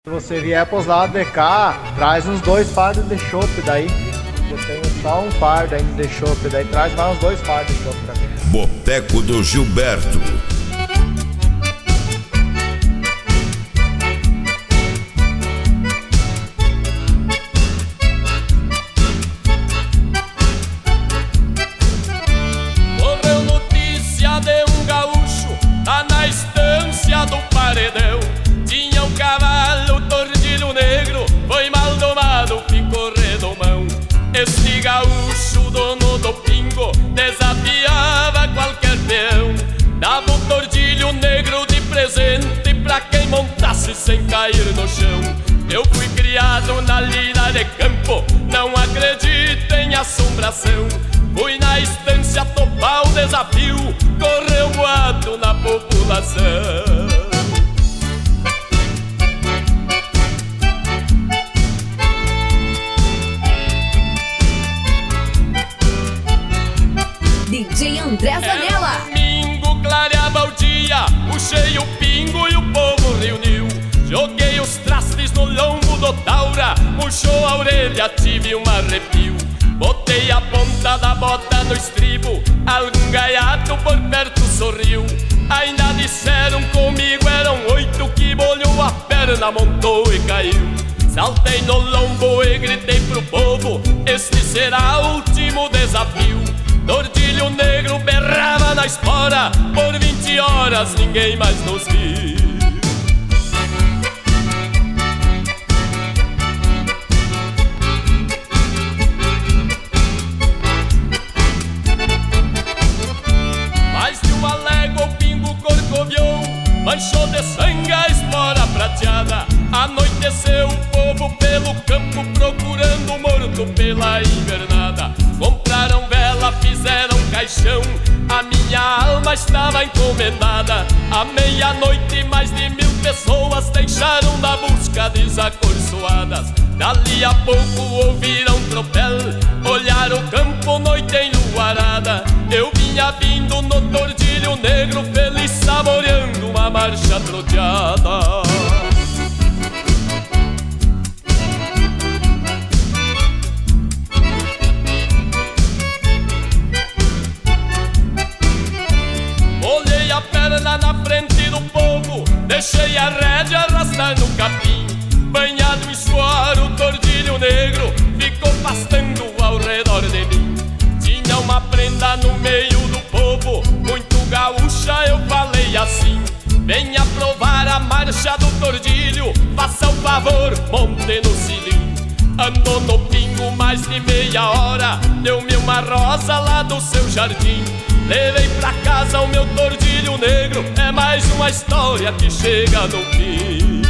Se você vier pros lados de cá, traz uns 2 fardos de chopp daí. Eu tenho só um fardo ainda de chopp, daí traz mais uns 2 fardos de chopp pra mim. Boteco do Gilberto. Correu notícia de um gaúcho lá na estância do Paredão. Tinha um cavalo tordilho negro, foi mal domado, ficou redomão. Este gaúcho, dono do pingo, desafiava qualquer peão. Dava um tordilho negro de presente pra quem montasse sem cair no chão. Eu fui criado na lida de campo, não acredito em assombração. Fui na estância topar o desafio, correu boato na população. DJ André Zanella. Domingo clareava o dia, puxei o pingo e o povo reuniu. Joguei os trastes no lombo do taura, murchou a orelha, tive um arrepio. Botei a ponta da bota no estribo, algum gaiato por perto sorriu. Ainda disseram comigo, eram 8 que bolhou a perna, montou e caiu. Saltei no lombo e gritei pro povo, este será o último desafio. Tordilho negro berrava na espora, por 20 horas ninguém mais nos viu. Mais de uma légua o pingo corcoviou, manchou de sangue a espora prateada. Anoiteceu o povo pelo campo procurando o morto pela invernada. Compraram vela, fizeram caixão, a minha alma estava encomendada. À meia-noite mais de 1000 pessoas deixaram da busca desacorçoadas. Dali a pouco ouviram tropel, olharam o campo, noite enluarada. Eu vinha vindo no tordilho negro, feliz saboreando uma marcha troteada. Olhei a perna na frente do povo, deixei a rédea arrastar no capim. Banhado em suor, o tordilho negro ficou pastando ao redor de mim. Tinha uma prenda no meio do povo, muito gaúcha, eu falei assim: venha provar a marcha do tordilho, faça o favor, monte no cilim. Andou no pingo mais de meia hora, deu-me uma rosa lá do seu jardim. Levei pra casa o meu tordilho negro, é mais uma história que chega no fim.